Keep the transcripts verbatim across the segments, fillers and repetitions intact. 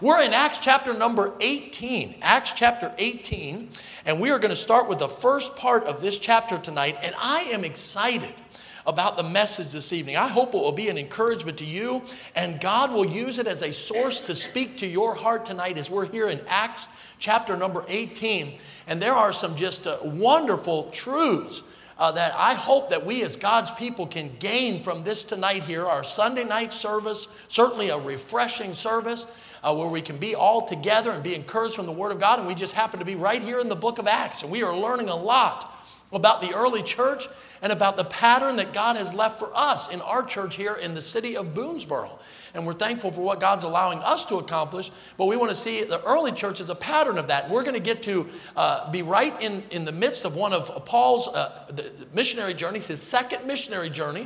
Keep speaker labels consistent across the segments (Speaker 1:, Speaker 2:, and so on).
Speaker 1: We're in Acts chapter number eighteen. Acts chapter eighteen. And we are going to start with the first part of this chapter tonight. And I am excited about the message this evening. I hope it will be an encouragement to you. And God will use it as a source to speak to your heart tonight as we're here in Acts chapter number eighteen. And there are some just uh, wonderful truths Uh, that I hope that we as God's people can gain from this tonight here, our Sunday night service, certainly a refreshing service uh, where we can be all together and be encouraged from the Word of God. And we just happen to be right here in the book of Acts. And we are learning a lot about the early church and about the pattern that God has left for us in our church here in the city of Boonesboro. And we're thankful for what God's allowing us to accomplish, but we want to see the early church as a pattern of that. We're going to get to uh, be right in, in the midst of one of Paul's uh, the missionary journeys, his second missionary journey.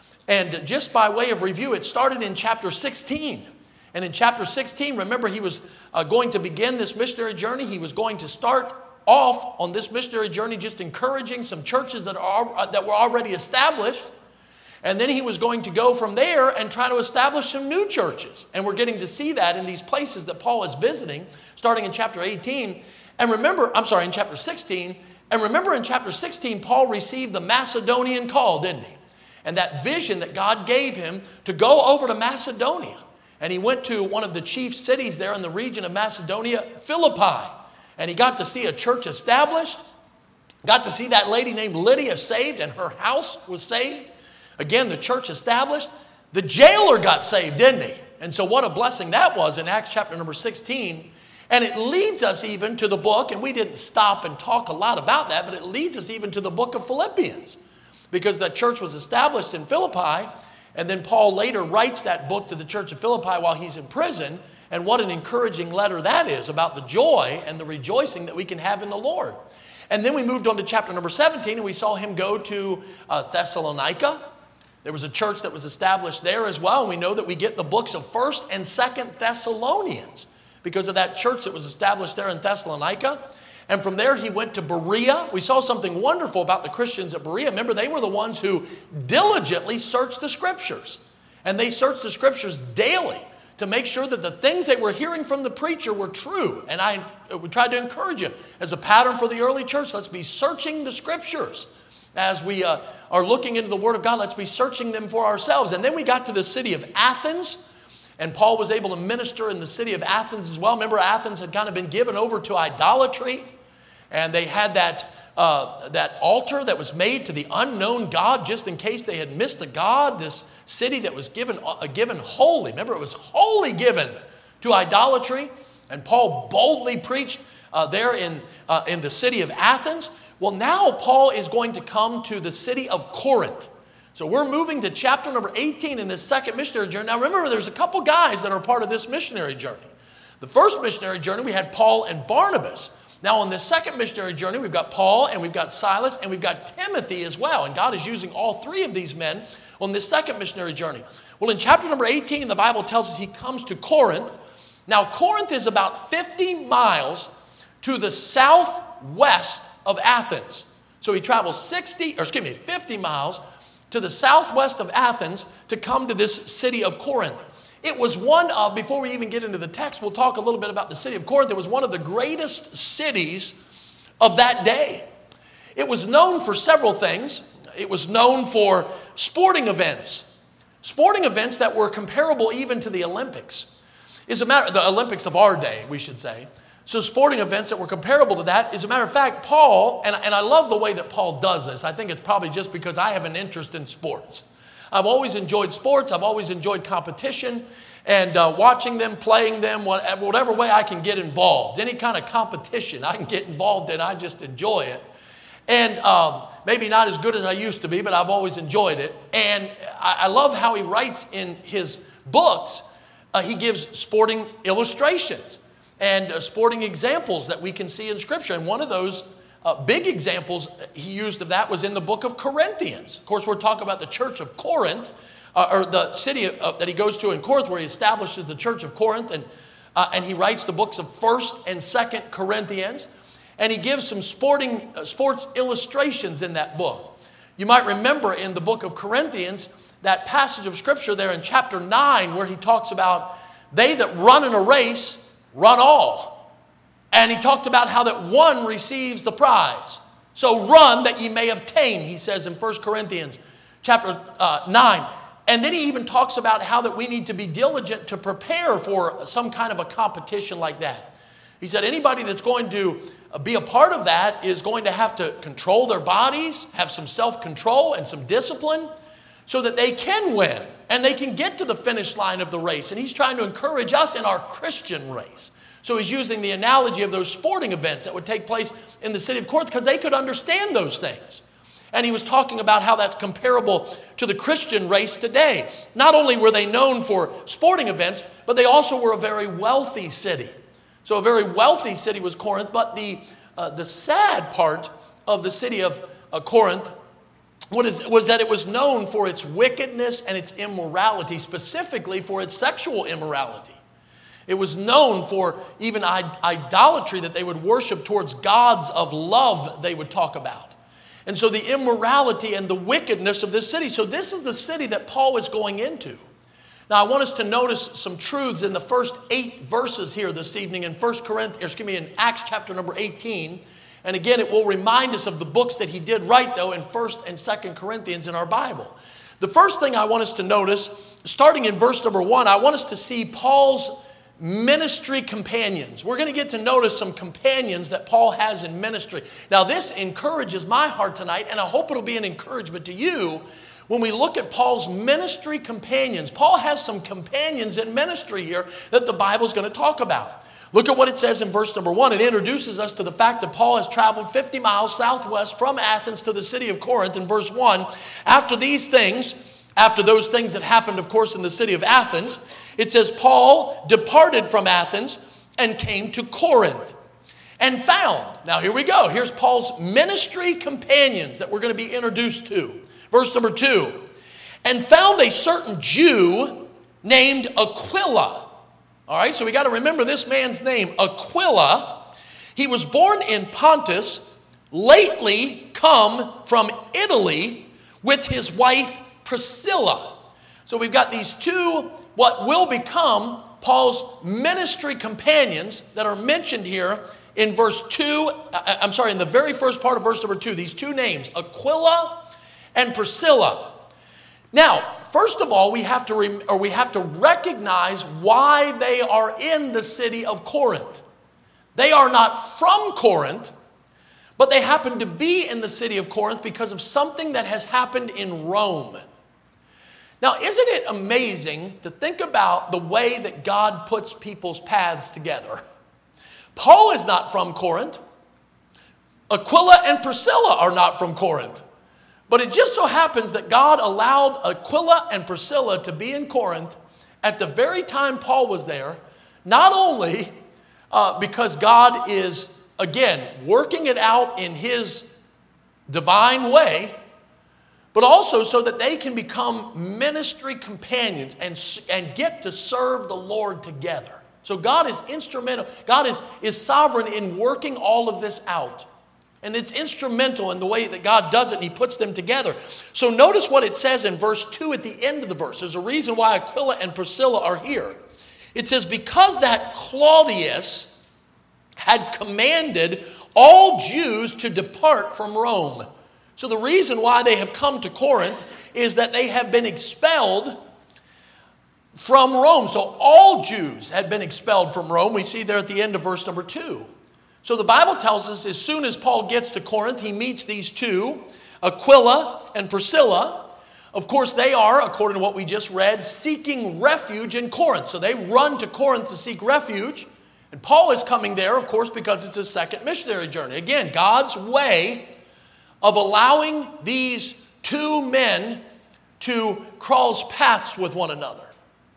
Speaker 1: And just by way of review, it started in chapter sixteen. And in chapter sixteen, remember, he was uh, going to begin this missionary journey. He was going to start off on this missionary journey just encouraging some churches that are uh, that were already established. And then he was going to go from there and try to establish some new churches. And we're getting to see that in these places that Paul is visiting, starting in chapter eighteen. And remember, I'm sorry, in chapter sixteen. And remember in chapter sixteen, Paul received the Macedonian call, didn't he? And that vision that God gave him to go over to Macedonia. And he went to one of the chief cities there in the region of Macedonia, Philippi. And he got to see a church established. Got to see that lady named Lydia saved, and her house was saved. Again, the church established. The jailer got saved, didn't he? And so what a blessing that was in Acts chapter number sixteen. And it leads us even to the book, and we didn't stop and talk a lot about that, but it leads us even to the book of Philippians. Because that church was established in Philippi, and then Paul later writes that book to the church of Philippi while he's in prison. And what an encouraging letter that is about the joy and the rejoicing that we can have in the Lord. And then we moved on to chapter number seventeen, and we saw him go to uh, Thessalonica. There was a church that was established there as well. And we know that we get the books of first and second Thessalonians because of that church that was established there in Thessalonica. And from there he went to Berea. We saw something wonderful about the Christians at Berea. Remember, they were the ones who diligently searched the scriptures. And they searched the scriptures daily to make sure that the things they were hearing from the preacher were true. And I we tried to encourage you as a pattern for the early church. Let's be searching the scriptures. As we uh, are looking into the Word of God, let's be searching them for ourselves. And then we got to the city of Athens, and Paul was able to minister in the city of Athens as well. Remember, Athens had kind of been given over to idolatry, and they had that, uh, that altar that was made to the unknown God just in case they had missed a God, this city that was given, uh, given holy. Remember, it was wholly given to idolatry, and Paul boldly preached uh, there in, uh, in the city of Athens. Well, now Paul is going to come to the city of Corinth. So we're moving to chapter number eighteen in this second missionary journey. Now remember, there's a couple guys that are part of this missionary journey. The first missionary journey, we had Paul and Barnabas. Now on this second missionary journey, we've got Paul and we've got Silas and we've got Timothy as well. And God is using all three of these men on this second missionary journey. Well, in chapter number eighteen, the Bible tells us he comes to Corinth. Now Corinth is about fifty miles to the southwest of Athens. So he travels sixty, or excuse me, fifty miles to the southwest of Athens to come to this city of Corinth. It was one of, before we even get into the text, we'll talk a little bit about the city of Corinth. It was one of the greatest cities of that day. It was known for several things. It was known for sporting events. Sporting events that were comparable even to the Olympics. Is a matter, the Olympics of our day, we should say. So sporting events that were comparable to that. As a matter of fact, Paul, and, and I love the way that Paul does this. I think it's probably just because I have an interest in sports. I've always enjoyed sports. I've always enjoyed competition and uh, watching them, playing them, whatever, whatever way I can get involved. Any kind of competition I can get involved in, I just enjoy it. And um, maybe not as good as I used to be, but I've always enjoyed it. And I, I love how he writes in his books. Uh, he gives sporting illustrations and uh, sporting examples that we can see in Scripture. And one of those uh, big examples he used of that was in the book of Corinthians. Of course, we're talking about the church of Corinth, uh, or the city uh, that he goes to in Corinth, where he establishes the church of Corinth. And, uh, and he writes the books of First and Second Corinthians. And he gives some sporting uh, sports illustrations in that book. You might remember in the book of Corinthians, that passage of Scripture there in chapter nine, where he talks about they that run in a race run all. And he talked about how that one receives the prize. So run that ye may obtain, he says in First Corinthians chapter uh, nine. And then he even talks about how that we need to be diligent to prepare for some kind of a competition like that. He said anybody that's going to be a part of that is going to have to control their bodies, have some self-control and some discipline so that they can win and they can get to the finish line of the race. And he's trying to encourage us in our Christian race. So he's using the analogy of those sporting events that would take place in the city of Corinth because they could understand those things. And he was talking about how that's comparable to the Christian race today. Not only were they known for sporting events, but they also were a very wealthy city. So a very wealthy city was Corinth, but the uh, the sad part of the city of uh, Corinth what is, was that it was known for its wickedness and its immorality, specifically for its sexual immorality. It was known for even idolatry that they would worship towards gods of love they would talk about. And so the immorality and the wickedness of this city. So this is the city that Paul is going into. Now I want us to notice some truths in the first eight verses here this evening in First Corinthians, excuse me, in Acts chapter number eighteen. And again, it will remind us of the books that he did write, though, in First and Second Corinthians in our Bible. The first thing I want us to notice, starting in verse number one, I want us to see Paul's ministry companions. We're going to get to notice some companions that Paul has in ministry. Now, this encourages my heart tonight, and I hope it'll be an encouragement to you when we look at Paul's ministry companions. Paul has some companions in ministry here that the Bible's going to talk about. Look at what it says in verse number one. It introduces us to the fact that Paul has traveled fifty miles southwest from Athens to the city of Corinth in verse one. After these things, after those things that happened, of course, in the city of Athens, it says Paul departed from Athens and came to Corinth and found. Now here we go. Here's Paul's ministry companions that we're going to be introduced to. Verse number two. And found a certain Jew named Aquila. All right, so we got to remember this man's name, Aquila. He was born in Pontus, lately come from Italy with his wife Priscilla. So we've got these two, what will become Paul's ministry companions that are mentioned here in verse two. I'm sorry, in the very first part of verse number two, these two names, Aquila and Priscilla. Now, first of all, we have to rem- or we have to recognize why they are in the city of Corinth. They are not from Corinth, but they happen to be in the city of Corinth because of something that has happened in Rome. Now, isn't it amazing to think about the way that God puts people's paths together? Paul is not from Corinth. Aquila and Priscilla are not from Corinth. But it just so happens that God allowed Aquila and Priscilla to be in Corinth at the very time Paul was there, not only uh, because God is, again, working it out in his divine way, but also so that they can become ministry companions and, and get to serve the Lord together. So God is instrumental. God is, is sovereign in working all of this out. And it's instrumental in the way that God does it, and he puts them together. So notice what it says in verse two at the end of the verse. There's a reason why Aquila and Priscilla are here. It says, because that Claudius had commanded all Jews to depart from Rome. So the reason why they have come to Corinth is that they have been expelled from Rome. So all Jews had been expelled from Rome. We see there at the end of verse number two. So the Bible tells us as soon as Paul gets to Corinth, he meets these two, Aquila and Priscilla. Of course, they are, according to what we just read, seeking refuge in Corinth. So they run to Corinth to seek refuge. And Paul is coming there, of course, because it's his second missionary journey. Again, God's way of allowing these two men to cross paths with one another.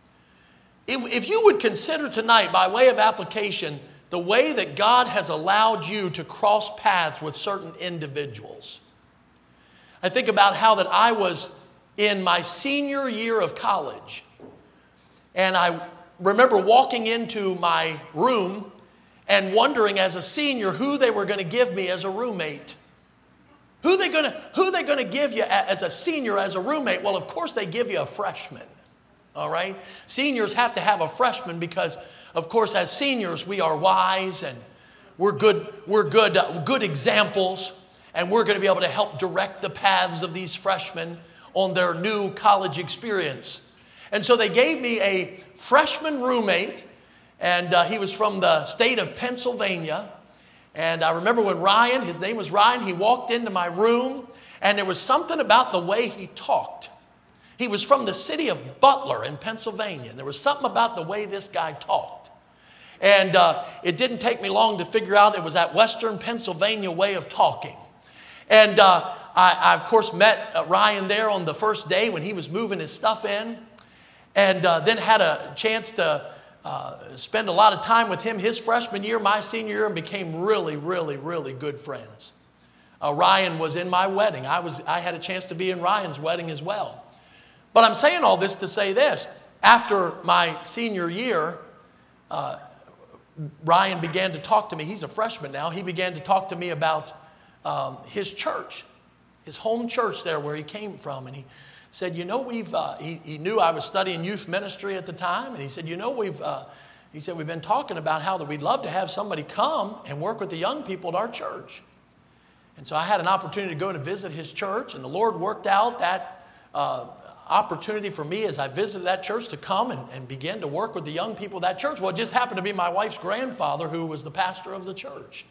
Speaker 1: If, if you would consider tonight, by way of application, the way that God has allowed you to cross paths with certain individuals. I think about how that I was in my senior year of college. And I remember walking into my room and wondering as a senior who they were going to give me as a roommate. Who they going to, who they going to give you as a senior, as a roommate? Well, of course they give you a freshman. All right? Seniors have to have a freshman because, of course, as seniors, we are wise and we're good, we're good, uh, good examples, and we're going to be able to help direct the paths of these freshmen on their new college experience. And so they gave me a freshman roommate, and uh, he was from the state of Pennsylvania. And I remember when Ryan, his name was Ryan, he walked into my room, and there was something about the way he talked. He was from the city of Butler in Pennsylvania, and there was something about the way this guy talked. And uh, it didn't take me long to figure out it was that Western Pennsylvania way of talking. And uh, I, I, of course, met uh, Ryan there on the first day when he was moving his stuff in, and uh, then had a chance to uh, spend a lot of time with him his freshman year, my senior year, and became really, really, really good friends. Uh, Ryan was in my wedding. I was, I had a chance to be in Ryan's wedding as well. But I'm saying all this to say this. After my senior year, uh, Ryan began to talk to me. He's a freshman now. He began to talk to me about um, his church, his home church there where he came from. And he said, you know, we've, uh, he, he knew I was studying youth ministry at the time. And he said, you know, we've, uh, he said, we've been talking about how that we'd love to have somebody come and work with the young people at our church. And so I had an opportunity to go and visit his church. And the Lord worked out that uh, opportunity for me as I visited that church to come and, and begin to work with the young people of that church. Well, it just happened to be my wife's grandfather who was the pastor of the church.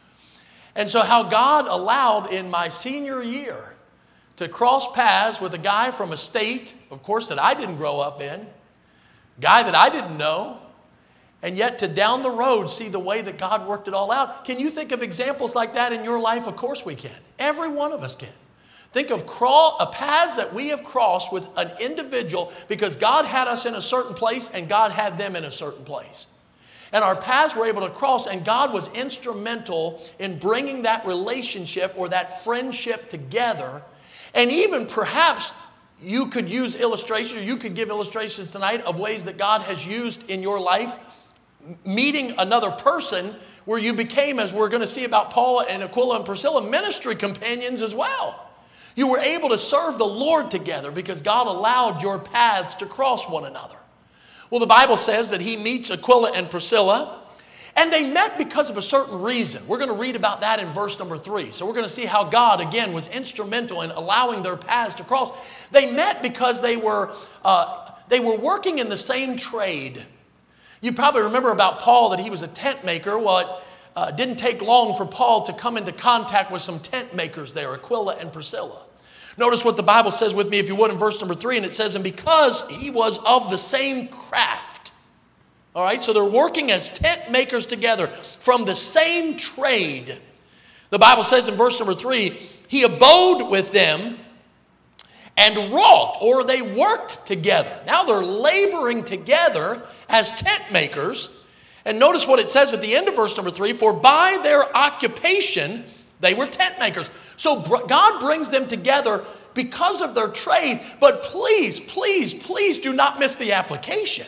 Speaker 1: And so how God allowed in my senior year to cross paths with a guy from a state, of course, that I didn't grow up in, guy that I didn't know, and yet to down the road see the way that God worked it all out. Can you think of examples like that in your life? Of course we can. Every one of us can. Think of crawl, a paths that we have crossed with an individual because God had us in a certain place and God had them in a certain place. And our paths were able to cross, and God was instrumental in bringing that relationship or that friendship together. And even perhaps you could use illustrations, or you could give illustrations tonight of ways that God has used in your life, meeting another person where you became, as we're going to see about Paul and Aquila and Priscilla, ministry companions as well. You were able to serve the Lord together because God allowed your paths to cross one another. Well, the Bible says that he meets Aquila and Priscilla, and they met because of a certain reason. We're going to read about that in verse number three. So we're going to see how God, again, was instrumental in allowing their paths to cross. They met because they were, uh, they were working in the same trade. You probably remember about Paul that he was a tent maker. Well, it uh, didn't take long for Paul to come into contact with some tent makers there, Aquila and Priscilla. Notice what the Bible says with me, if you would, in verse number three, and it says, and because he was of the same craft. All right, so they're working as tent makers together from the same trade. The Bible says in verse number three, he abode with them and wrought, or they worked together. Now they're laboring together as tent makers. And notice what it says at the end of verse number three, for by their occupation, they were tent makers. So God brings them together because of their trade, but please, please, please do not miss the application.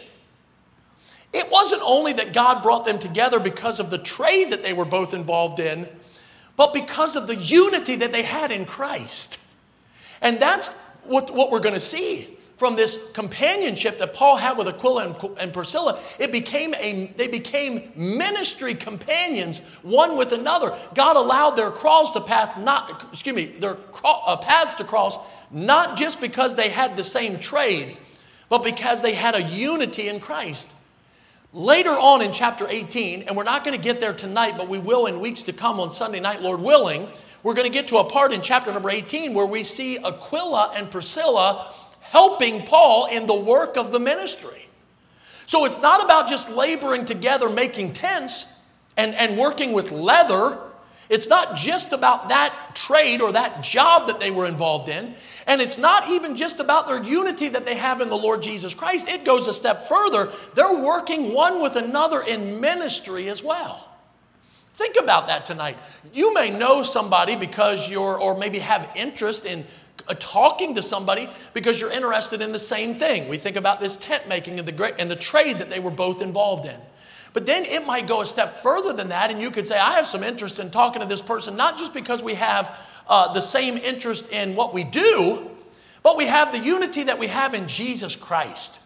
Speaker 1: It wasn't only that God brought them together because of the trade that they were both involved in, but because of the unity that they had in Christ. And that's what, what we're going to see from this companionship that Paul had with Aquila and Priscilla. It became a, they became ministry companions, one with another. God allowed their cross to path, not, excuse me, their uh, paths to cross, not just because they had the same trade, but because they had a unity in Christ. Later on in chapter eighteen, and we're not going to get there tonight, but we will in weeks to come on Sunday night, Lord willing, we're going to get to a part in chapter number eighteen where we see Aquila and Priscilla helping Paul in the work of the ministry. So it's not about just laboring together, making tents and, and working with leather. It's not just about that trade or that job that they were involved in. And it's not even just about their unity that they have in the Lord Jesus Christ. It goes a step further. They're working one with another in ministry as well. Think about that tonight. You may know somebody because you're, or maybe have interest in talking to somebody because you're interested in the same thing. We think about this tent making and the great and the trade that they were both involved in. But then it might go a step further than that, and you could say, I have some interest in talking to this person, not just because we have uh, the same interest in what we do, but we have the unity that we have in Jesus Christ.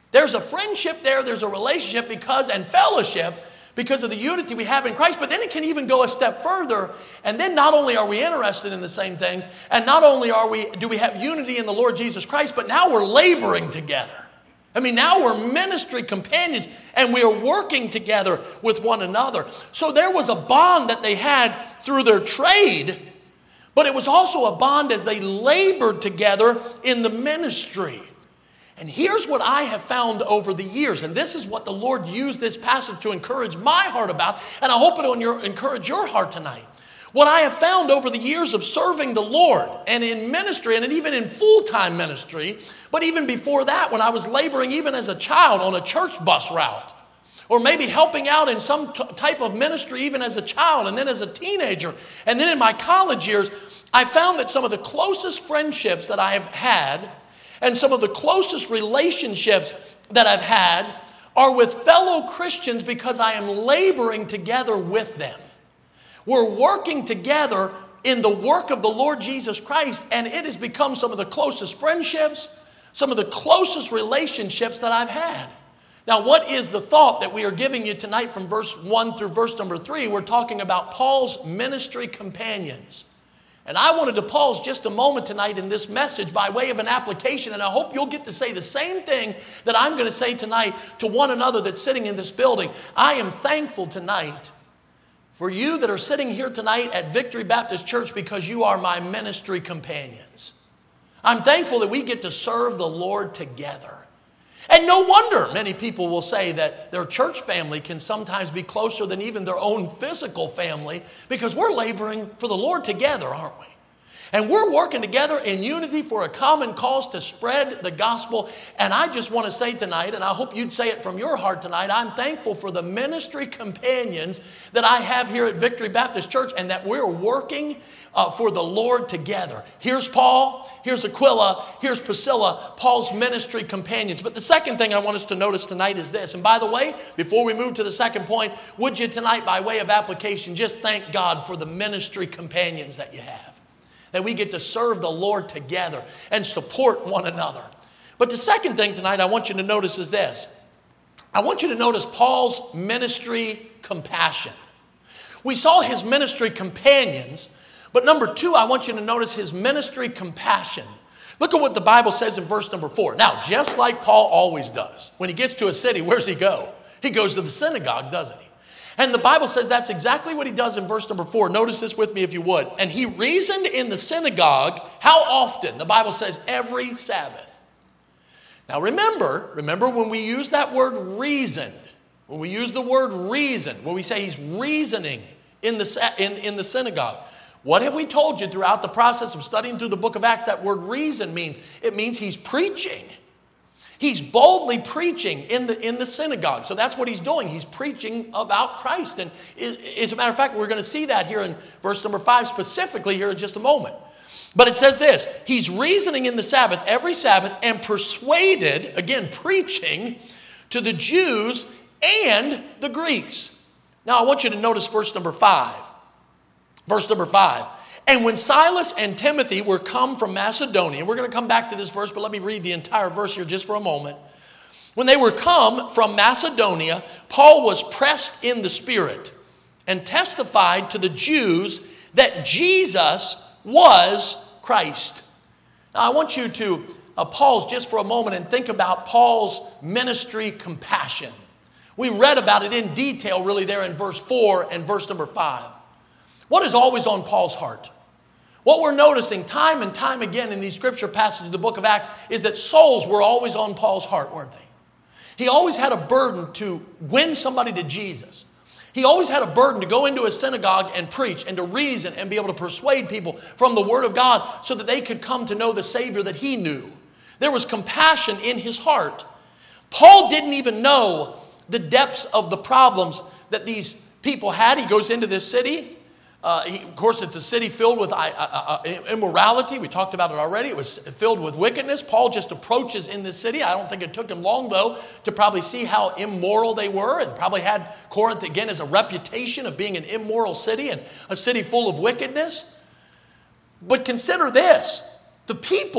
Speaker 1: There's a friendship there, there's a relationship because, and fellowship, because of the unity we have in Christ. But then it can even go a step further. And then not only are we interested in the same things, and not only are we, do we have unity in the Lord Jesus Christ, but now we're laboring together. I mean, now we're ministry companions, and we are working together with one another. So there was a bond that they had through their trade, but it was also a bond as they labored together in the ministry. And here's what I have found over the years, and this is what the Lord used this passage to encourage my heart about, and I hope it will encourage your heart tonight. What I have found over the years of serving the Lord and in ministry and even in full-time ministry, but even before that, when I was laboring even as a child on a church bus route, or maybe helping out in some t- type of ministry even as a child and then as a teenager, and then in my college years, I found that some of the closest friendships that I have had and some of the closest relationships that I've had are with fellow Christians because I am laboring together with them. We're working together in the work of the Lord Jesus Christ, and it has become some of the closest friendships, some of the closest relationships that I've had. Now, what is the thought that we are giving you tonight from verse one through verse number three? We're talking about Paul's ministry companions. And I wanted to pause just a moment tonight in this message by way of an application, and I hope you'll get to say the same thing that I'm going to say tonight to one another that's sitting in this building. I am thankful tonight for you that are sitting here tonight at Victory Baptist Church because you are my ministry companions. I'm thankful that we get to serve the Lord together. And no wonder many people will say that their church family can sometimes be closer than even their own physical family because we're laboring for the Lord together, aren't we? And we're working together in unity for a common cause to spread the gospel. And I just want to say tonight, and I hope you'd say it from your heart tonight, I'm thankful for the ministry companions that I have here at Victory Baptist Church and that we're working Uh, for the Lord together. Here's Paul, here's Aquila, here's Priscilla, Paul's ministry companions. But the second thing I want us to notice tonight is this. And by the way, before we move to the second point, would you tonight, by way of application, just thank God for the ministry companions that you have. That we get to serve the Lord together and support one another. But the second thing tonight I want you to notice is this. I want you to notice Paul's ministry compassion. We saw his ministry companions, but number two, I want you to notice his ministry compassion. Look at what the Bible says in verse number four. Now, just like Paul always does, when he gets to a city, where's he go? He goes to the synagogue, doesn't he? And the Bible says that's exactly what he does in verse number four. Notice this with me if you would. And he reasoned in the synagogue, how often? The Bible says every Sabbath. Now remember, remember when we use that word reasoned, when we use the word reason, when we say he's reasoning in the, in, in the synagogue, what have we told you throughout the process of studying through the book of Acts that word reason means? It means he's preaching. He's boldly preaching in the, in the synagogue. So that's what he's doing. He's preaching about Christ. And as a matter of fact, we're going to see that here in verse number five specifically here in just a moment. But it says this, he's reasoning in the Sabbath, every Sabbath, and persuaded, again, preaching to the Jews and the Greeks. Now I want you to notice verse number five. Verse number five, and when Silas and Timothy were come from Macedonia, and we're going to come back to this verse, but let me read the entire verse here just for a moment. When they were come from Macedonia, Paul was pressed in the Spirit and testified to the Jews that Jesus was Christ. Now I want you to uh, pause just for a moment and think about Paul's ministry compassion. We read about it in detail really there in verse four and verse number five. What is always on Paul's heart? What we're noticing time and time again in these scripture passages of the book of Acts is that souls were always on Paul's heart, weren't they? He always had a burden to win somebody to Jesus. He always had a burden to go into a synagogue and preach and to reason and be able to persuade people from the Word of God so that they could come to know the Savior that he knew. There was compassion in his heart. Paul didn't even know the depths of the problems that these people had. He goes into this city. Uh, he, of course, it's a city filled with uh, uh, uh, immorality. We talked about it already. It was filled with wickedness. Paul just approaches in this city. I don't think it took him long, though, to probably see how immoral they were, and probably had Corinth, again, as a reputation of being an immoral city and a city full of wickedness. But consider this. The people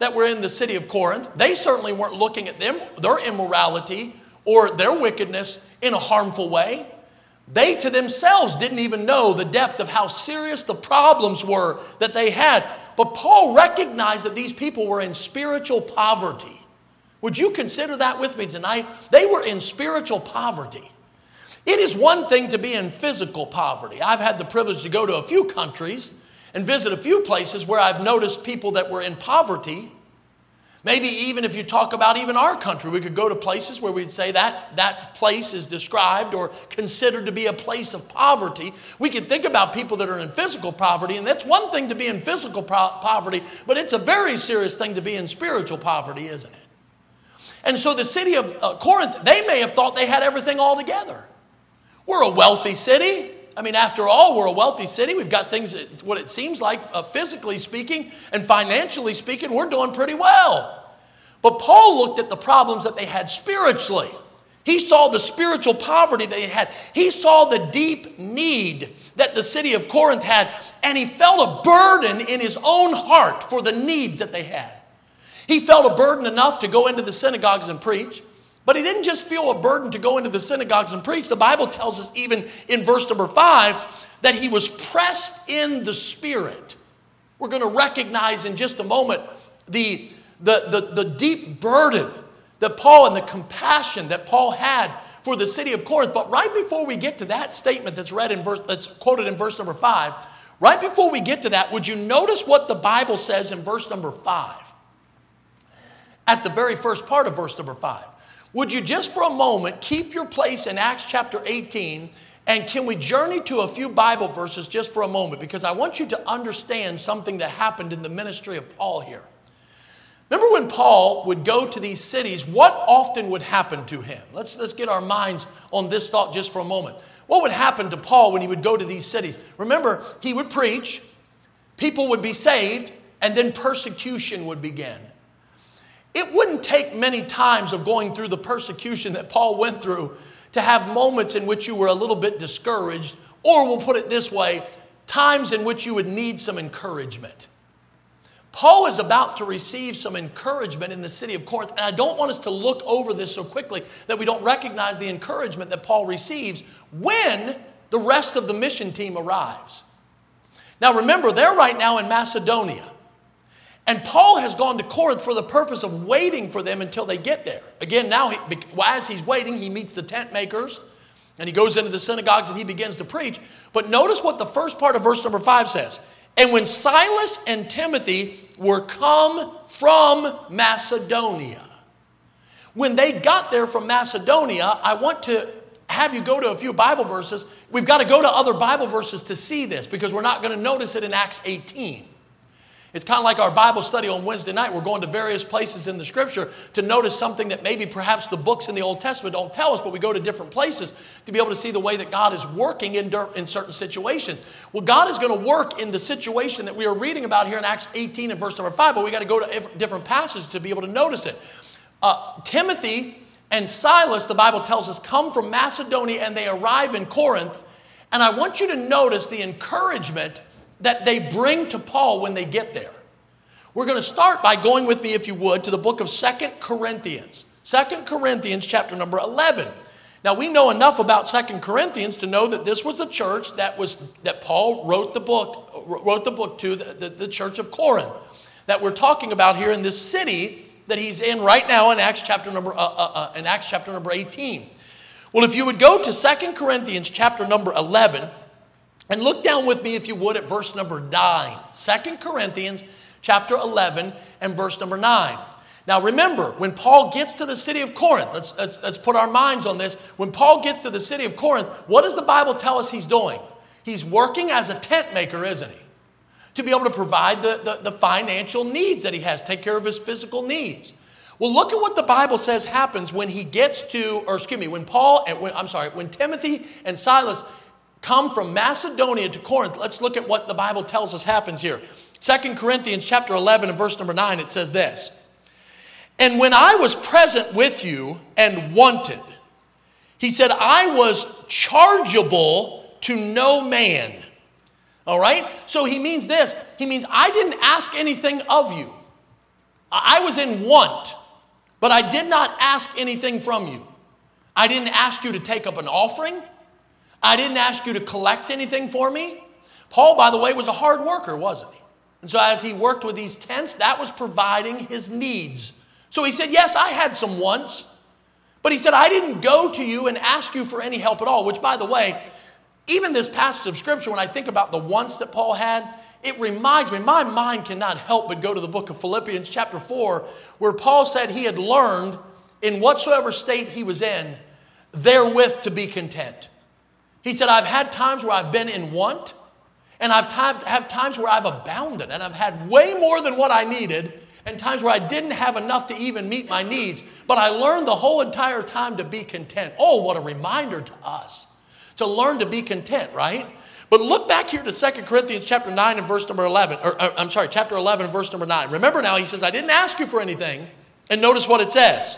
Speaker 1: that were in the city of Corinth, they certainly weren't looking at them, their immorality or their wickedness in a harmful way. They to themselves didn't even know the depth of how serious the problems were that they had. But Paul recognized that these people were in spiritual poverty. Would you consider that with me tonight? They were in spiritual poverty. It is one thing to be in physical poverty. I've had the privilege to go to a few countries and visit a few places where I've noticed people that were in poverty. Maybe even if you talk about even our country, we could go to places where we'd say that that place is described or considered to be a place of poverty. We could think about people that are in physical poverty, and that's one thing to be in physical po- poverty, but it's a very serious thing to be in spiritual poverty, isn't it? And so the city of uh, Corinth, they may have thought they had everything all together. We're a wealthy city. I mean, after all, we're a wealthy city. We've got things, what it seems like, uh, physically speaking and financially speaking, we're doing pretty well. But Paul looked at the problems that they had spiritually. He saw the spiritual poverty they had. He saw the deep need that the city of Corinth had, and he felt a burden in his own heart for the needs that they had. He felt a burden enough to go into the synagogues and preach. But he didn't just feel a burden to go into the synagogues and preach. The Bible tells us even in verse number five that he was pressed in the Spirit. We're going to recognize in just a moment the, the, the, the deep burden that Paul and the compassion that Paul had for the city of Corinth. But right before we get to that statement that's read in verse, that's quoted in verse number five, right before we get to that, would you notice what the Bible says in verse number five? At the very first part of verse number five. Would you just for a moment keep your place in Acts chapter eighteen, and can we journey to a few Bible verses just for a moment? Because I want you to understand something that happened in the ministry of Paul here. Remember when Paul would go to these cities, what often would happen to him? Let's, let's get our minds on this thought just for a moment. What would happen to Paul when he would go to these cities? Remember, he would preach, people would be saved, and then persecution would begin. It wouldn't take many times of going through the persecution that Paul went through to have moments in which you were a little bit discouraged, or we'll put it this way, times in which you would need some encouragement. Paul is about to receive some encouragement in the city of Corinth, and I don't want us to look over this so quickly that we don't recognize the encouragement that Paul receives when the rest of the mission team arrives. Now remember, they're right now in Macedonia. And Paul has gone to Corinth for the purpose of waiting for them until they get there. Again, now, he, as he's waiting, he meets the tent makers, and he goes into the synagogues and he begins to preach. But notice what the first part of verse number five says. And when Silas and Timothy were come from Macedonia. When they got there from Macedonia, I want to have you go to a few Bible verses. We've got to go to other Bible verses to see this because we're not going to notice it in Acts eighteen. It's kind of like our Bible study on Wednesday night. We're going to various places in the Scripture to notice something that maybe perhaps the books in the Old Testament don't tell us, but we go to different places to be able to see the way that God is working in, in certain situations. Well, God is going to work in the situation that we are reading about here in Acts eighteen and verse number five, but we got to go to different passages to be able to notice it. Uh, Timothy and Silas, the Bible tells us, come from Macedonia and they arrive in Corinth. And I want you to notice the encouragement that they bring to Paul when they get there. We're going to start by going with me, if you would, to the book of Second Corinthians. Second Corinthians chapter number eleven. Now we know enough about Second Corinthians to know that this was the church that was that Paul wrote the book, wrote the book to, the, the, the church of Corinth, that we're talking about here in this city that he's in right now in Acts chapter number uh, uh, uh, in Acts chapter number eighteen. Well, if you would go to Second Corinthians chapter number eleven, and look down with me, if you would, at verse number nine. Second Corinthians chapter eleven and verse number nine. Now remember, when Paul gets to the city of Corinth, let's, let's, let's put our minds on this. When Paul gets to the city of Corinth, what does the Bible tell us he's doing? He's working as a tent maker, isn't he? To be able to provide the, the, the financial needs that he has, take care of his physical needs. Well, look at what the Bible says happens when he gets to, or excuse me, when Paul, and when, I'm sorry, when Timothy and Silas come from Macedonia to Corinth. Let's look at what the Bible tells us happens here. Second Corinthians chapter eleven and verse number nine, it says this. And when I was present with you and wanted, he said, I was chargeable to no man. All right? So he means this. He means I didn't ask anything of you. I was in want, but I did not ask anything from you. I didn't ask you to take up an offering. I didn't ask you to collect anything for me. Paul, by the way, was a hard worker, wasn't he? And so as he worked with these tents, that was providing his needs. So he said, yes, I had some wants, but he said, I didn't go to you and ask you for any help at all, which, by the way, even this passage of Scripture, when I think about the wants that Paul had, it reminds me, my mind cannot help but go to the book of Philippians chapter four, where Paul said he had learned in whatsoever state he was in, therewith to be content. He said, I've had times where I've been in want, and I've times, have times where I've abounded, and I've had way more than what I needed, and times where I didn't have enough to even meet my needs, but I learned the whole entire time to be content. Oh, what a reminder to us, to learn to be content, right? But look back here to Second Corinthians chapter nine and verse number eleven, or, or I'm sorry, chapter eleven, verse number nine. Remember now, he says, I didn't ask you for anything, and notice what it says.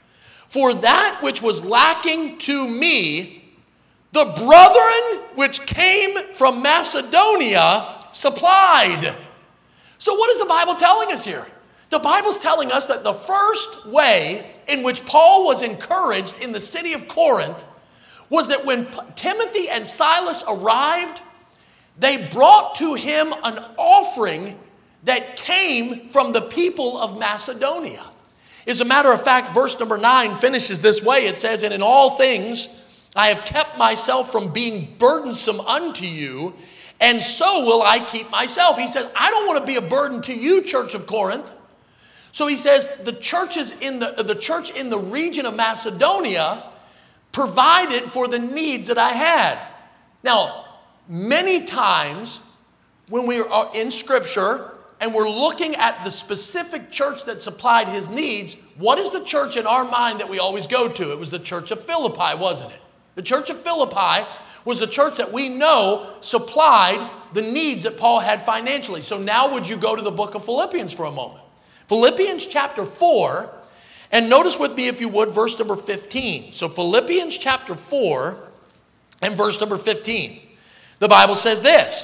Speaker 1: For that which was lacking to me, the brethren which came from Macedonia supplied. So what is the Bible telling us here? The Bible's telling us that the first way in which Paul was encouraged in the city of Corinth was that when Timothy and Silas arrived, they brought to him an offering that came from the people of Macedonia. As a matter of fact, verse number nine finishes this way. It says, and in all things I have kept myself from being burdensome unto you, and so will I keep myself. He said, I don't want to be a burden to you, Church of Corinth. So he says, the churches in the, the church in the region of Macedonia provided for the needs that I had. Now, many times when we are in Scripture and we're looking at the specific church that supplied his needs, what is the church in our mind that we always go to? It was the church of Philippi, wasn't it? The church of Philippi was the church that we know supplied the needs that Paul had financially. So now would you go to the book of Philippians for a moment? Philippians chapter four, and notice with me if you would, verse number fifteen. So Philippians chapter four and verse number fifteen. The Bible says this,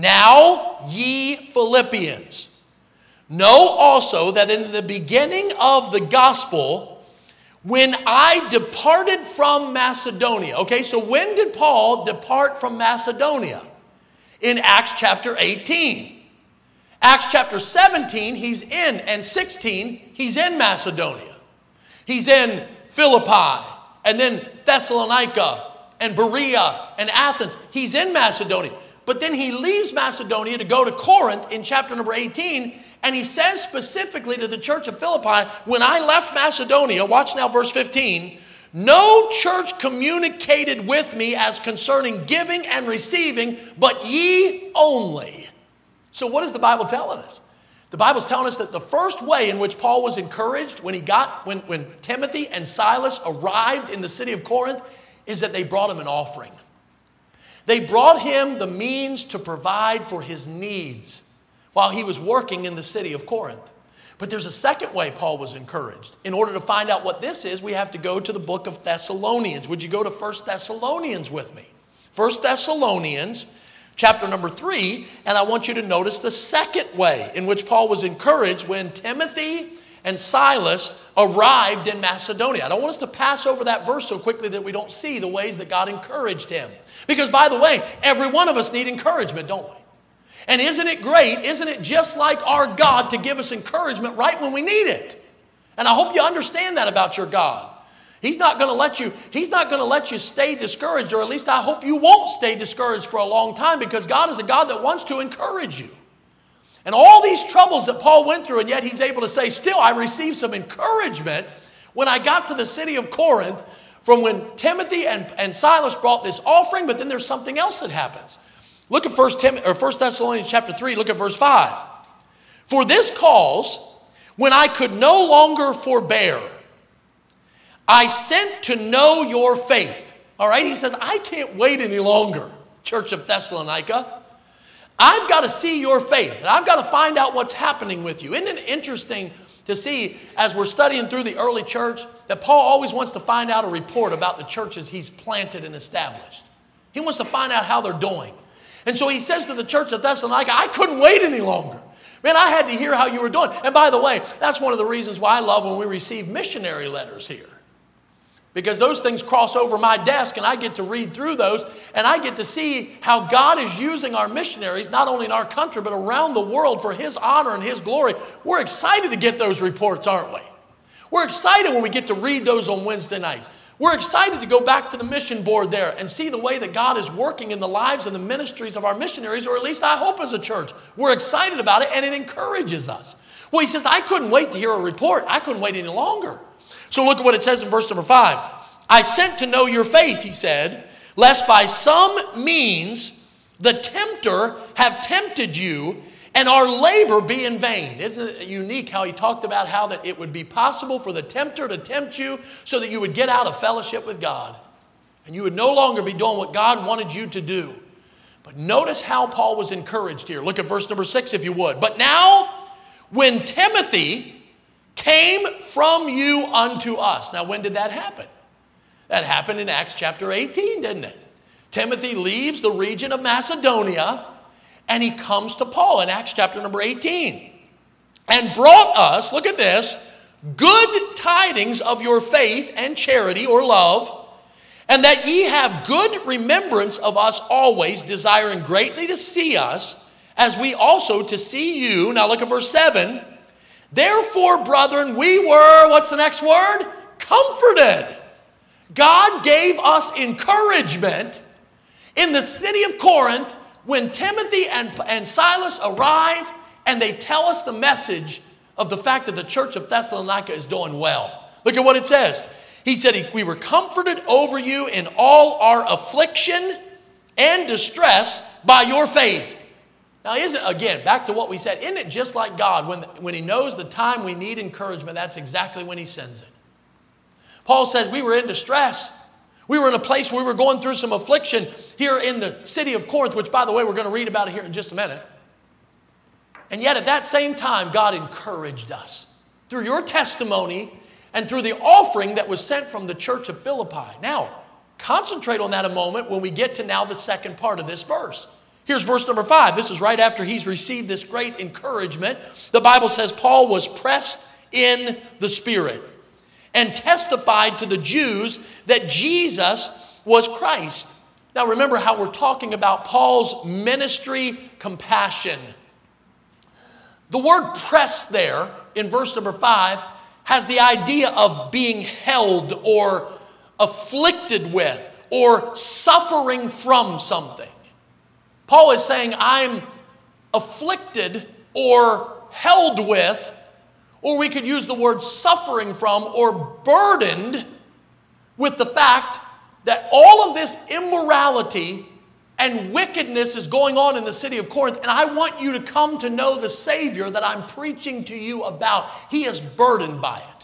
Speaker 1: now ye Philippians, know also that in the beginning of the gospel, when I departed from Macedonia. Okay, so when did Paul depart from Macedonia? In Acts chapter eighteen. Acts chapter seventeen, he's in, and sixteen, he's in Macedonia. He's in Philippi, and then Thessalonica, and Berea, and Athens. He's in Macedonia. But then he leaves Macedonia to go to Corinth in chapter number eighteen, and he says specifically to the church of Philippi, when I left Macedonia, watch now verse fifteen, no church communicated with me as concerning giving and receiving, but ye only. So what is the Bible telling us? The Bible's telling us that the first way in which Paul was encouraged when he got, when, when Timothy and Silas arrived in the city of Corinth, is that they brought him an offering. They brought him the means to provide for his needs while he was working in the city of Corinth. But there's a second way Paul was encouraged. In order to find out what this is, we have to go to the book of Thessalonians. Would you go to First Thessalonians with me? First Thessalonians chapter number three, and I want you to notice the second way in which Paul was encouraged when Timothy and Silas arrived in Macedonia. I don't want us to pass over that verse so quickly that we don't see the ways that God encouraged him. Because, by the way, every one of us need encouragement, don't we? And isn't it great, isn't it just like our God to give us encouragement right when we need it? And I hope you understand that about your God. He's not going to let you, he's not going to let you stay discouraged, or at least I hope you won't stay discouraged for a long time, because God is a God that wants to encourage you. And all these troubles that Paul went through, and yet he's able to say, still, I received some encouragement when I got to the city of Corinth from when Timothy and, and Silas brought this offering, but then there's something else that happens. Look at First Tim, or First Thessalonians chapter three, look at verse five. For this cause, when I could no longer forbear, I sent to know your faith. All right, he says, I can't wait any longer, Church of Thessalonica. I've got to see your faith, and I've got to find out what's happening with you. Isn't it interesting to see, as we're studying through the early church, that Paul always wants to find out a report about the churches he's planted and established. He wants to find out how they're doing. And so he says to the church of Thessalonica, I couldn't wait any longer, Man, I had to hear how you were doing. And by the way, that's one of the reasons why I love when we receive missionary letters here. Because those things cross over my desk and I get to read through those and I get to see how God is using our missionaries, not only in our country, but around the world for His honor and His glory. We're excited to get those reports, aren't we? We're excited when we get to read those on Wednesday nights. We're excited to go back to the mission board there and see the way that God is working in the lives and the ministries of our missionaries, or at least I hope as a church. We're excited about it and it encourages us. Well, he says, I couldn't wait to hear a report. I couldn't wait any longer. So look at what it says in verse number five. I sent to know your faith, he said, lest by some means the tempter have tempted you and our labor be in vain. Isn't it unique how he talked about how that it would be possible for the tempter to tempt you so that you would get out of fellowship with God and you would no longer be doing what God wanted you to do. But notice how Paul was encouraged here. Look at verse number six if you would. But now when Timothy came from you unto us. Now, when did that happen? That happened in Acts chapter eighteen, didn't it? Timothy leaves the region of Macedonia and he comes to Paul in Acts chapter number eighteen and brought us, look at this, good tidings of your faith and charity or love, and that ye have good remembrance of us always, desiring greatly to see us, as we also to see you. Now look at verse seven. Therefore, brethren, we were, what's the next word? Comforted. God gave us encouragement in the city of Corinth when Timothy and, and Silas arrive and they tell us the message of the fact that the church of Thessalonica is doing well. Look at what it says. He said, we were comforted over you in all our affliction and distress by your faith. Now, isn't, again, back to what we said, isn't it just like God, when, when He knows the time we need encouragement, that's exactly when He sends it. Paul says we were in distress. We were in a place where we were going through some affliction here in the city of Corinth, which, by the way, we're going to read about it here in just a minute. And yet at that same time, God encouraged us through your testimony and through the offering that was sent from the church of Philippi. Now, concentrate on that a moment when we get to now the second part of this verse. Here's verse number five. This is right after he's received this great encouragement. The Bible says Paul was pressed in the Spirit and testified to the Jews that Jesus was Christ. Now remember how we're talking about Paul's ministry compassion. The word press there in verse number five has the idea of being held or afflicted with or suffering from something. Paul is saying, I'm afflicted or held with, or we could use the word suffering from or burdened with the fact that all of this immorality and wickedness is going on in the city of Corinth, and I want you to come to know the Savior that I'm preaching to you about. He is burdened by it.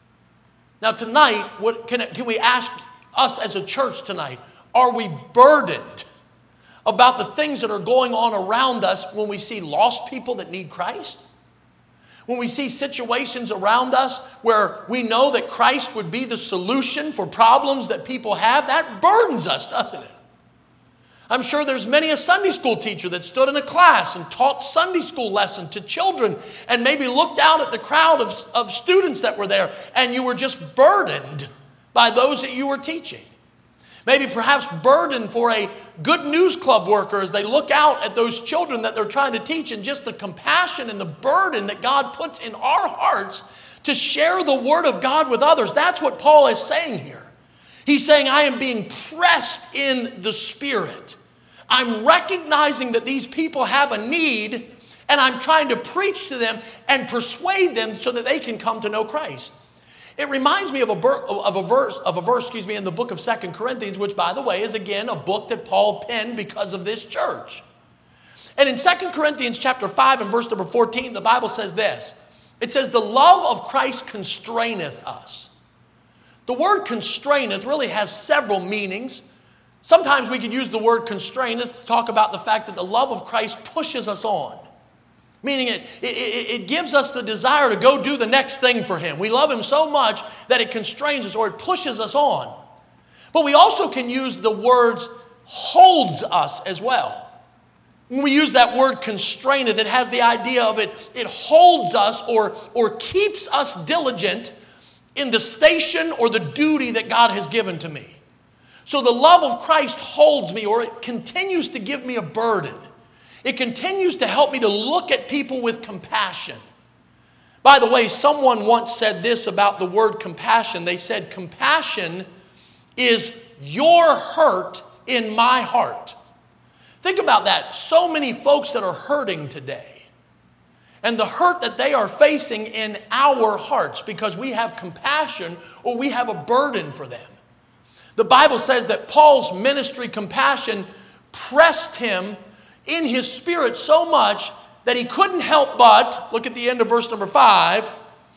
Speaker 1: Now tonight, what can, can we ask us as a church tonight, are we burdened about the things that are going on around us when we see lost people that need Christ? When we see situations around us where we know that Christ would be the solution for problems that people have, that burdens us, doesn't it? I'm sure there's many a Sunday school teacher that stood in a class and taught Sunday school lesson to children and maybe looked out at the crowd of, of students that were there and you were just burdened by those that you were teaching. Maybe perhaps burden for a good news club worker as they look out at those children that they're trying to teach, and just the compassion and the burden that God puts in our hearts to share the word of God with others. That's what Paul is saying here. He's saying, I am being pressed in the Spirit. I'm recognizing that these people have a need, and I'm trying to preach to them and persuade them so that they can come to know Christ. It reminds me of a, ber- of a verse, of a verse, excuse me, in the book of Second Corinthians, which, by the way, is again a book that Paul penned because of this church. And in Second Corinthians chapter five and verse number fourteen, the Bible says this. It says, the love of Christ constraineth us. The word constraineth really has several meanings. Sometimes we could use the word constraineth to talk about the fact that the love of Christ pushes us on. Meaning it, it, it gives us the desire to go do the next thing for Him. We love Him so much that it constrains us or it pushes us on. But we also can use the words holds us as well. When we use that word constraineth, it has the idea of it, it holds us or, or keeps us diligent in the station or the duty that God has given to me. So the love of Christ holds me, or it continues to give me a burden. It continues to help me to look at people with compassion. By the way, someone once said this about the word compassion. They said, compassion is your hurt in my heart. Think about that. So many folks that are hurting today, and the hurt that they are facing in our hearts because we have compassion or we have a burden for them. The Bible says that Paul's ministry compassion pressed him in his spirit so much that he couldn't help but, look at the end of verse number five,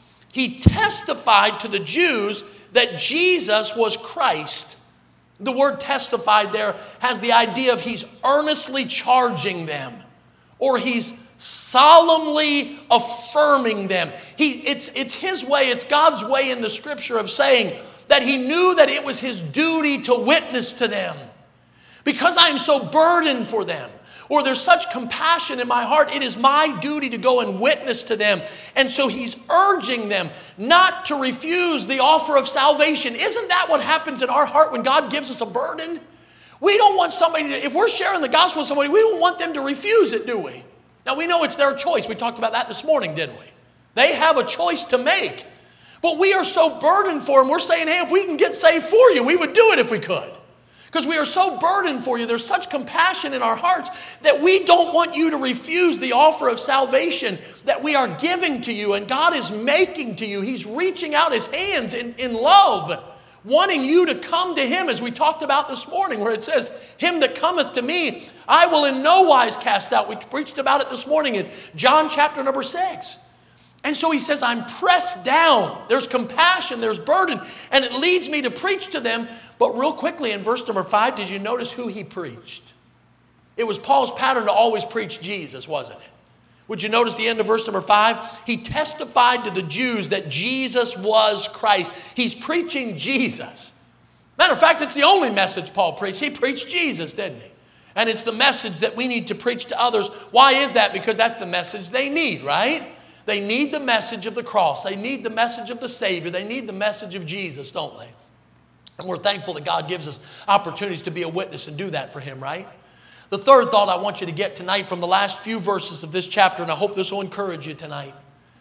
Speaker 1: he testified to the Jews that Jesus was Christ. The word testified there has the idea of he's earnestly charging them, or he's solemnly affirming them. He, it's, it's his way, it's God's way in the scripture of saying that he knew that it was his duty to witness to them. Because I am so burdened for them, or there's such compassion in my heart, it is my duty to go and witness to them. And so he's urging them not to refuse the offer of salvation. Isn't that what happens in our heart when God gives us a burden? We don't want somebody to, if we're sharing the gospel with somebody, we don't want them to refuse it, do we? Now we know it's their choice. We talked about that this morning, didn't we? They have a choice to make. But we are so burdened for them, we're saying, hey, if we can get saved for you, we would do it if we could. Because we are so burdened for you. There's such compassion in our hearts that we don't want you to refuse the offer of salvation that we are giving to you and God is making to you. He's reaching out his hands in, in love, wanting you to come to him, as we talked about this morning, where it says, him that cometh to me, I will in no wise cast out. We preached about it this morning in John chapter number six. And so he says, I'm pressed down. There's compassion, there's burden, and it leads me to preach to them. But real quickly in verse number five, did you notice who he preached? It was Paul's pattern to always preach Jesus, wasn't it? Would you notice the end of verse number five? He testified to the Jews that Jesus was Christ. He's preaching Jesus. Matter of fact, it's the only message Paul preached. He preached Jesus, didn't he? And it's the message that we need to preach to others. Why is that? Because that's the message they need, right? They need the message of the cross. They need the message of the Savior. They need the message of Jesus, don't they? And we're thankful that God gives us opportunities to be a witness and do that for him, right? The third thought I want you to get tonight from the last few verses of this chapter, and I hope this will encourage you tonight.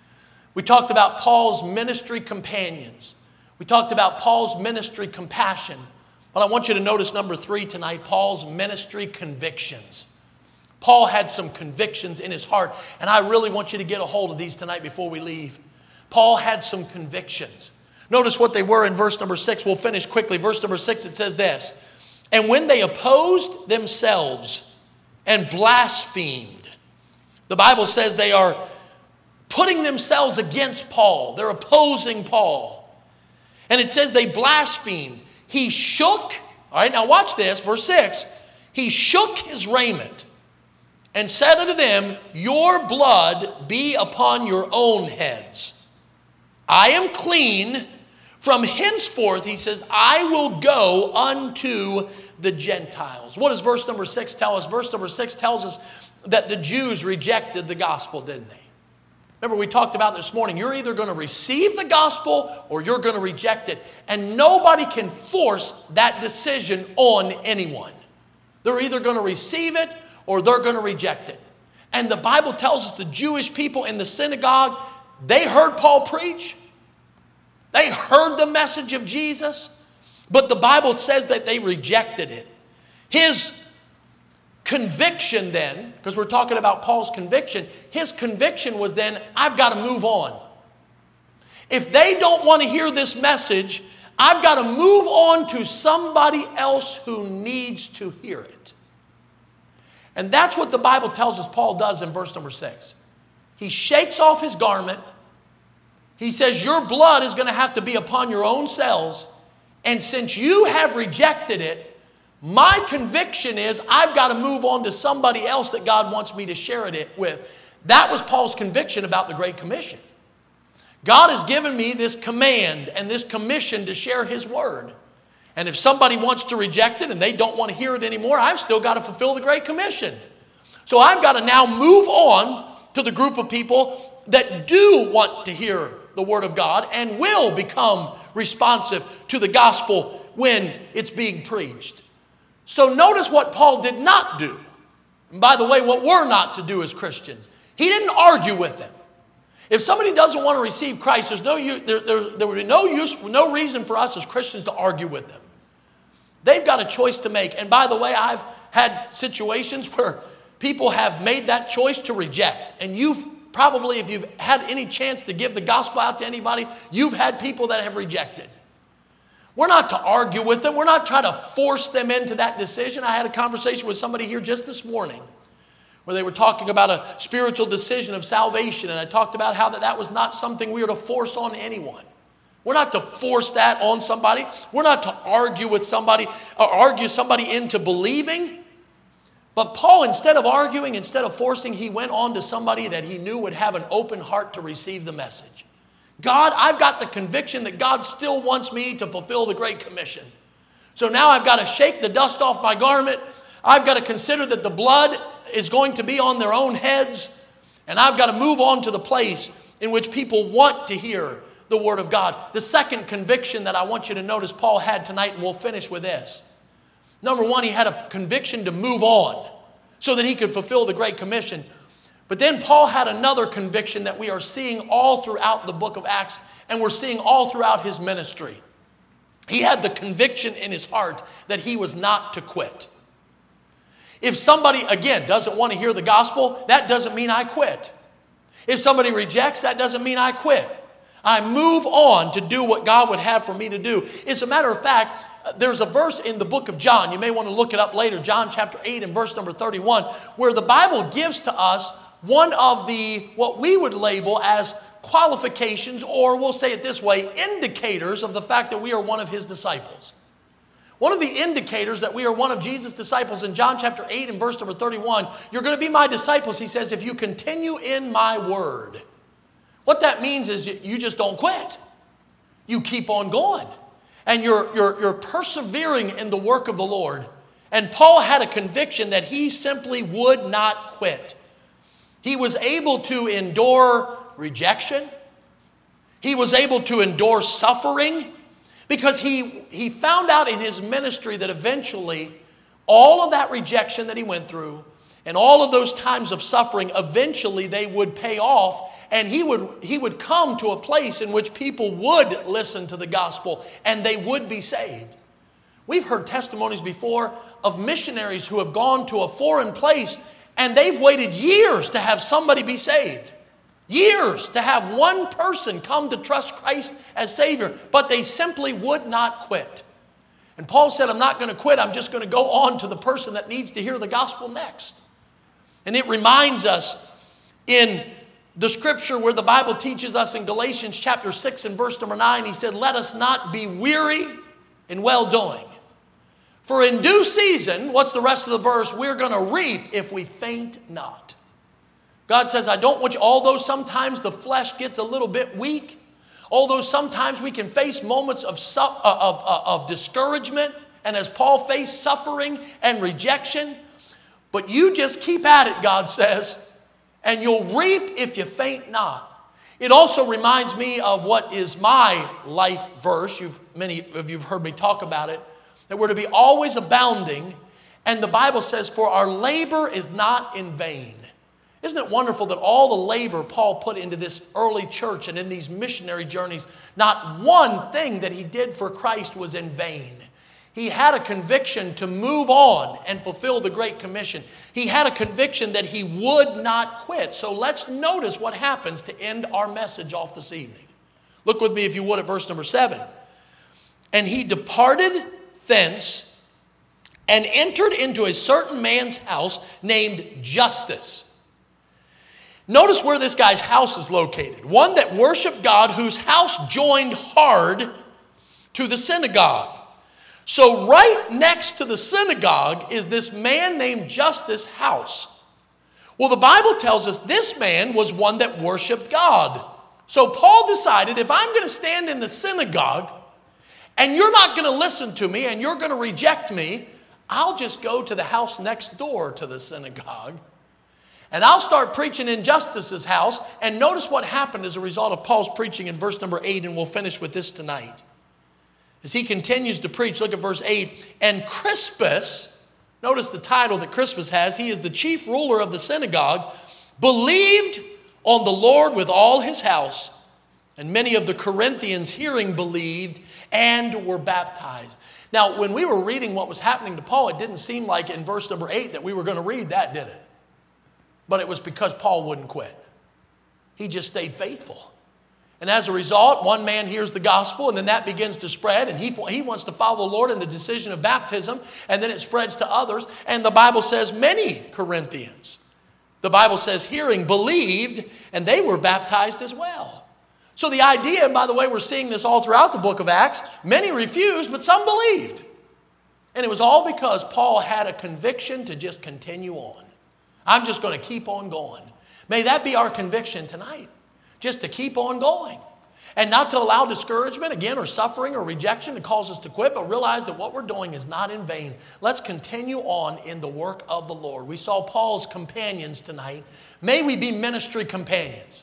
Speaker 1: We talked about Paul's ministry companions. We talked about Paul's ministry compassion. But I want you to notice number three tonight, Paul's ministry convictions. Paul had some convictions in his heart, and I really want you to get a hold of these tonight before we leave. Paul had some convictions. Notice what they were in verse number six. We'll finish quickly. Verse number six, it says this. And when they opposed themselves and blasphemed. The Bible says they are putting themselves against Paul. They're opposing Paul. And it says they blasphemed. He shook, all right, now watch this, verse six. He shook his raiment and said unto them, your blood be upon your own heads. I am clean. From henceforth, he says, I will go unto the Gentiles. What does verse number six tell us? Verse number six tells us that the Jews rejected the gospel, didn't they? Remember, we talked about this morning, you're either going to receive the gospel or you're going to reject it. And nobody can force that decision on anyone. They're either going to receive it or they're going to reject it. And the Bible tells us the Jewish people in the synagogue, they heard Paul preach. They heard the message of Jesus, but the Bible says that they rejected it. His conviction then, because we're talking about Paul's conviction, his conviction was then, I've got to move on. If they don't want to hear this message, I've got to move on to somebody else who needs to hear it. And that's what the Bible tells us Paul does in verse number six. He shakes off his garment. He says, your blood is going to have to be upon your own selves. And since you have rejected it, my conviction is I've got to move on to somebody else that God wants me to share it with. That was Paul's conviction about the Great Commission. God has given me this command and this commission to share his word. And if somebody wants to reject it and they don't want to hear it anymore, I've still got to fulfill the Great Commission. So I've got to now move on to the group of people that do want to hear the Word of God and will become responsive to the gospel when it's being preached. So notice what Paul did not do. And by the way, what we're not to do as Christians. He didn't argue with them. If somebody doesn't want to receive Christ, there's no there, there, there would be no use, no reason for us as Christians to argue with them. They've got a choice to make. And by the way, I've had situations where people have made that choice to reject. And you've probably, if you've had any chance to give the gospel out to anybody, you've had people that have rejected. We're not to argue with them. We're not trying to force them into that decision. I had a conversation with somebody here just this morning where they were talking about a spiritual decision of salvation. And I talked about how that, that was not something we were to force on anyone. We're not to force that on somebody. We're not to argue with somebody or argue somebody into believing. But Paul, instead of arguing, instead of forcing, he went on to somebody that he knew would have an open heart to receive the message. God, I've got the conviction that God still wants me to fulfill the Great Commission. So now I've got to shake the dust off my garment. I've got to consider that the blood is going to be on their own heads. And I've got to move on to the place in which people want to hear the Word of God. The second conviction that I want you to notice Paul had tonight, and we'll finish with this. Number one, he had a conviction to move on so that he could fulfill the Great Commission. But then Paul had another conviction that we are seeing all throughout the book of Acts, and we're seeing all throughout his ministry. He had the conviction in his heart that he was not to quit. If somebody, again, doesn't want to hear the gospel, that doesn't mean I quit. If somebody rejects, that doesn't mean I quit. I move on to do what God would have for me to do. As a matter of fact, there's a verse in the book of John, you may want to look it up later, John chapter eight and verse number thirty-one, where the Bible gives to us one of the, what we would label as qualifications, or we'll say it this way, indicators of the fact that we are one of his disciples. One of the indicators that we are one of Jesus' disciples in John chapter eight and verse number thirty-one, you're going to be my disciples, he says, if you continue in my word. What that means is you just don't quit. You keep on going. And you're, you're, you're persevering in the work of the Lord. And Paul had a conviction that he simply would not quit. He was able to endure rejection. He was able to endure suffering because he, he found out in his ministry that eventually all of that rejection that he went through and all of those times of suffering, eventually they would pay off. And he would, he would come to a place in which people would listen to the gospel and they would be saved. We've heard testimonies before of missionaries who have gone to a foreign place and they've waited years to have somebody be saved. Years to have one person come to trust Christ as Savior, but they simply would not quit. And Paul said, I'm not going to quit. I'm just going to go on to the person that needs to hear the gospel next. And it reminds us in the scripture where the Bible teaches us in Galatians chapter six and verse number nine, he said, let us not be weary in well-doing. For in due season, what's the rest of the verse? We're going to reap if we faint not. God says, I don't want you, although sometimes the flesh gets a little bit weak, although sometimes we can face moments of, of, of, of discouragement, and as Paul faced suffering and rejection, but you just keep at it, God says, and you'll reap if you faint not. It also reminds me of what is my life verse. You've, many of you have heard me talk about it. That we're to be always abounding. And the Bible says, for our labor is not in vain. Isn't it wonderful that all the labor Paul put into this early church and in these missionary journeys, not one thing that he did for Christ was in vain. He had a conviction to move on and fulfill the Great Commission. He had a conviction that he would not quit. So let's notice what happens to end our message off this evening. Look with me, if you would, at verse number seven. And he departed thence and entered into a certain man's house named Justus. Notice where this guy's house is located. One that worshiped God, whose house joined hard to the synagogue. So right next to the synagogue is this man named Justus' house. Well, the Bible tells us this man was one that worshiped God. So Paul decided, if I'm going to stand in the synagogue and you're not going to listen to me and you're going to reject me, I'll just go to the house next door to the synagogue And I'll start preaching in Justus's house. And notice what happened as a result of Paul's preaching in verse number eight. And we'll finish with this tonight. As he continues to preach, look at verse eight. And Crispus, notice the title that Crispus has. He is the chief ruler of the synagogue, believed on the Lord with all his house. And many of the Corinthians hearing believed and were baptized. Now, when we were reading what was happening to Paul, it didn't seem like in verse number eight that we were going to read that, did it? But it was because Paul wouldn't quit. He just stayed faithful. And as a result, one man hears the gospel, and then that begins to spread, and he, he wants to follow the Lord in the decision of baptism, and then it spreads to others. And the Bible says many Corinthians, the Bible says hearing, believed, and they were baptized as well. So the idea, and by the way, we're seeing this all throughout the book of Acts, many refused, but some believed. And it was all because Paul had a conviction to just continue on. I'm just going to keep on going. May that be our conviction tonight, just to keep on going. And not to allow discouragement, again, or suffering or rejection to cause us to quit, but realize that what we're doing is not in vain. Let's continue on in the work of the Lord. We saw Paul's companions tonight. May we be ministry companions.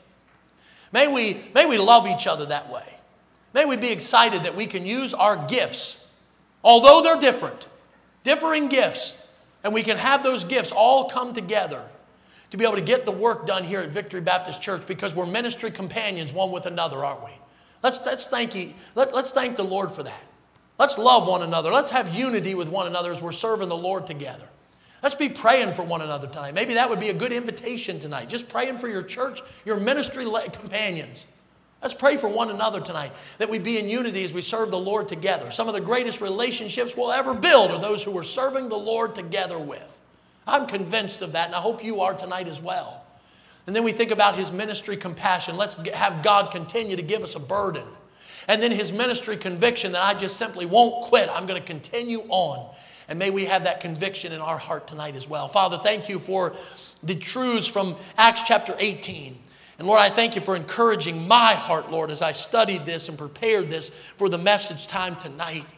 Speaker 1: May we, may we love each other that way. May we be excited that we can use our gifts, although they're different, differing gifts, and we can have those gifts all come together to be able to get the work done here at Victory Baptist Church, because we're ministry companions one with another, aren't we? Let's, let's, thank, you, let, let's thank the Lord for that. Let's love one another. Let's have unity with one another as we're serving the Lord together. Let's be praying for one another tonight. Maybe that would be a good invitation tonight. Just praying for your church, your ministry companions. Let's pray for one another tonight, that we be in unity as we serve the Lord together. Some of the greatest relationships we'll ever build are those who we're serving the Lord together with. I'm convinced of that, and I hope you are tonight as well. And then we think about his ministry compassion. Let's have God continue to give us a burden. And then his ministry conviction that I just simply won't quit. I'm going to continue on. And may we have that conviction in our heart tonight as well. Father, thank you for the truths from Acts chapter eighteen. And Lord, I thank you for encouraging my heart, Lord, as I studied this and prepared this for the message time tonight.